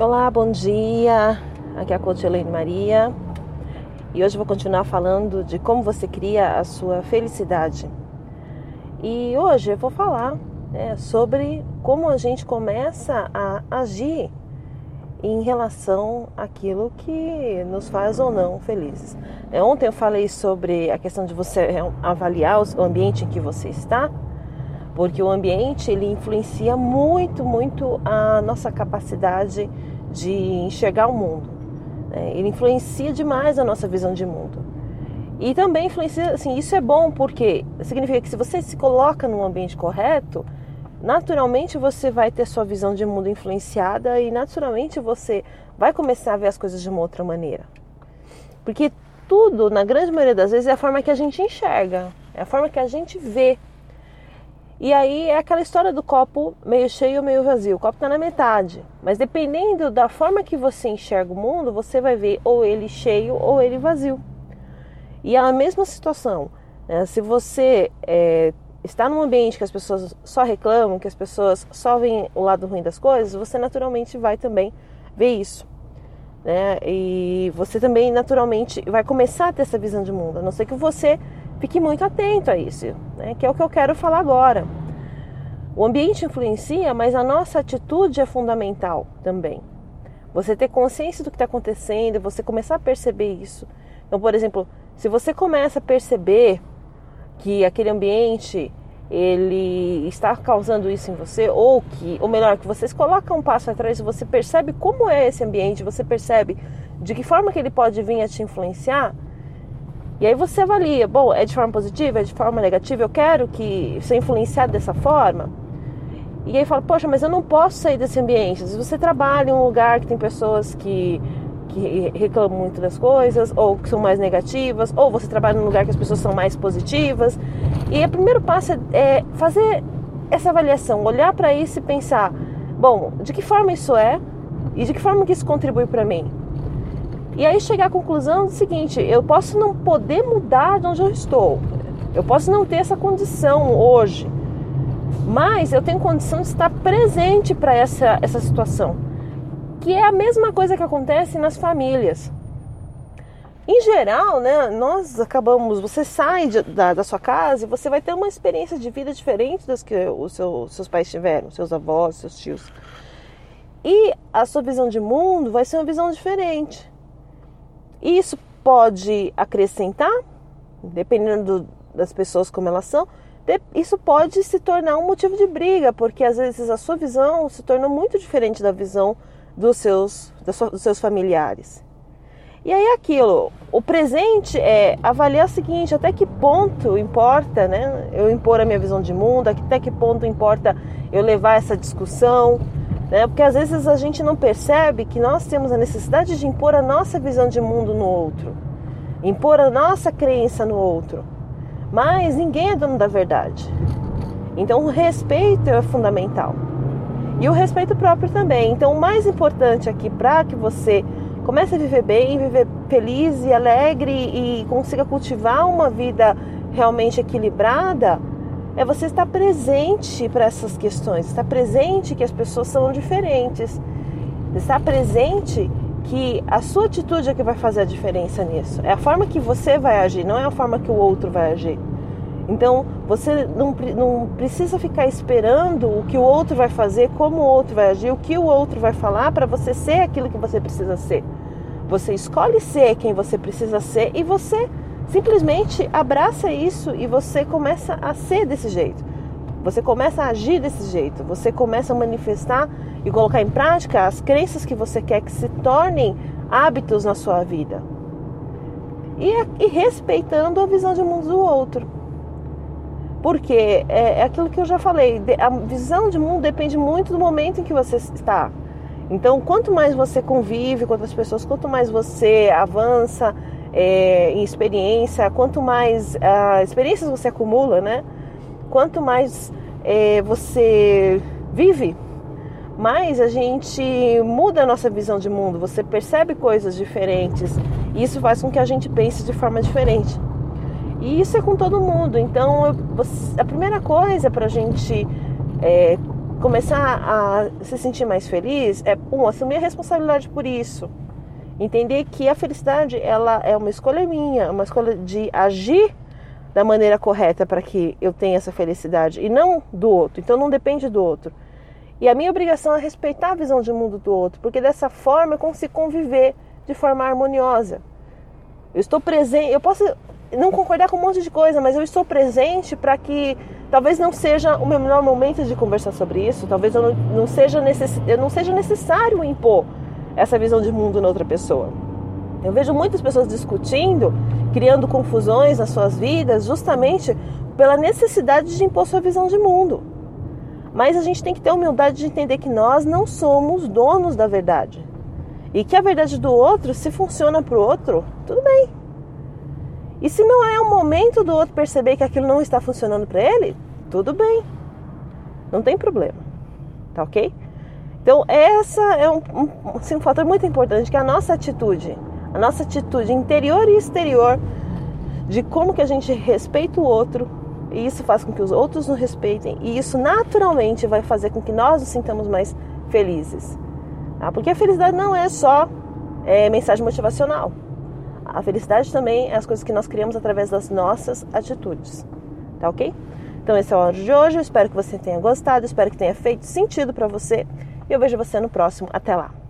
Olá, bom dia. Aqui é a coach Elaine Maria e hoje eu vou continuar falando de como você cria a sua felicidade. E hoje eu vou falar sobre como a gente começa a agir em relação àquilo que nos faz ou não felizes. Ontem eu falei sobre a questão de você avaliar o ambiente em que você está, porque o ambiente ele influencia muito a nossa capacidade de enxergar o mundo. Ele influencia demais a nossa visão de mundo. E também influencia, assim, isso é bom porque significa que se você se coloca num ambiente correto, naturalmente você vai ter sua visão de mundo influenciada e naturalmente você vai começar a ver as coisas de uma outra maneira. Porque tudo, na grande maioria das vezes, é a forma que a gente enxerga, é a forma que a gente vê. E aí é aquela história do copo meio cheio ou meio vazio. O copo está na metade, mas dependendo da forma que você enxerga o mundo, você vai ver ou ele cheio ou ele vazio. E é a mesma situação, né? Se você está num ambiente que as pessoas só reclamam, que as pessoas só veem o lado ruim das coisas, você naturalmente vai também ver isso, né? E você também naturalmente vai começar a ter essa visão de mundo, a não ser que você fique muito atento a isso, né? Que é o que eu quero falar agora. O ambiente influencia, mas a nossa atitude é fundamental também. Você ter consciência do que está acontecendo, você começar a perceber isso. Então, por exemplo, se você começa a perceber que aquele ambiente ele está causando isso em você, ou melhor, que você se coloca um passo atrás e você percebe como é esse ambiente, você percebe de que forma que ele pode vir a te influenciar. E aí você avalia, bom, é de forma positiva, é de forma negativa, eu quero que ser influenciado dessa forma. E aí fala, poxa, mas eu não posso sair desse ambiente. Se você trabalha em um lugar que tem pessoas que reclamam muito das coisas, ou que são mais negativas, ou você trabalha num lugar que as pessoas são mais positivas. E o primeiro passo é fazer essa avaliação, olhar para isso e pensar, bom, de que forma isso é e de que forma que isso contribui para mim. E aí chegar à conclusão do seguinte, eu posso não poder mudar de onde eu estou, eu posso não ter essa condição hoje, mas eu tenho condição de estar presente para essa situação, que é a mesma coisa que acontece nas famílias. Em geral, né, você sai da sua casa e você vai ter uma experiência de vida diferente das que os seus pais tiveram, seus avós, seus tios. E a sua visão de mundo vai ser uma visão diferente. Isso pode acrescentar, dependendo das pessoas como elas são, isso pode se tornar um motivo de briga, porque às vezes a sua visão se torna muito diferente da visão dos seus familiares. E aí o presente é avaliar o seguinte, até que ponto importa, né, eu impor a minha visão de mundo, até que ponto importa eu levar essa discussão, né? Porque às vezes a gente não percebe que nós temos a necessidade de impor a nossa visão de mundo no outro, impor a nossa crença no outro, mas ninguém é dono da verdade. Então o respeito é fundamental e o respeito próprio também. Então o mais importante aqui para que você comece a viver bem, viver feliz e alegre e consiga cultivar uma vida realmente equilibrada, é você estar presente para essas questões, estar presente que as pessoas são diferentes, estar presente que a sua atitude é que vai fazer a diferença nisso. É a forma que você vai agir, não é a forma que o outro vai agir. Então você não precisa ficar esperando o que o outro vai fazer, como o outro vai agir, o que o outro vai falar para você ser aquilo que você precisa ser. Você escolhe ser quem você precisa ser e você simplesmente abraça isso e você começa a ser desse jeito. Você começa a agir desse jeito. Você começa a manifestar e colocar em prática as crenças que você quer que se tornem hábitos na sua vida. E respeitando a visão de mundo do outro. Porque é aquilo que eu já falei. A visão de mundo depende muito do momento em que você está. Então, quanto mais você convive com outras pessoas, quanto mais você avança em experiência, quanto mais experiências você acumula, né? Quanto mais você vive, mais a gente muda a nossa visão de mundo, você percebe coisas diferentes e isso faz com que a gente pense de forma diferente. E isso é com todo mundo. Então, a primeira coisa para a gente começar a se sentir mais feliz é, assumir a responsabilidade por isso. Entender que a felicidade, ela é uma escolha minha, uma escolha de agir da maneira correta para que eu tenha essa felicidade e não do outro. Então não depende do outro. E a minha obrigação é respeitar a visão de mundo do outro, porque dessa forma eu consigo conviver de forma harmoniosa. Eu estou presente, eu posso não concordar com um monte de coisa, mas eu estou presente para que talvez não seja o meu melhor momento de conversar sobre isso, talvez eu não seja necessário impor essa visão de mundo na outra pessoa. Eu vejo muitas pessoas discutindo, criando confusões nas suas vidas, justamente pela necessidade de impor sua visão de mundo. Mas a gente tem que ter a humildade de entender que nós não somos donos da verdade. E que a verdade do outro, se funciona para o outro, tudo bem. E se não é o momento do outro perceber que aquilo não está funcionando para ele, tudo bem. Não tem problema. Tá ok? Então, essa é um fator muito importante, que é a nossa atitude interior e exterior, de como que a gente respeita o outro, e isso faz com que os outros nos respeitem, e isso naturalmente vai fazer com que nós nos sintamos mais felizes. Tá? Porque a felicidade não é só mensagem motivacional. A felicidade também é as coisas que nós criamos através das nossas atitudes. Tá ok? Então esse é o áudio de hoje, eu espero que você tenha gostado, espero que tenha feito sentido para você, e eu vejo você no próximo. Até lá!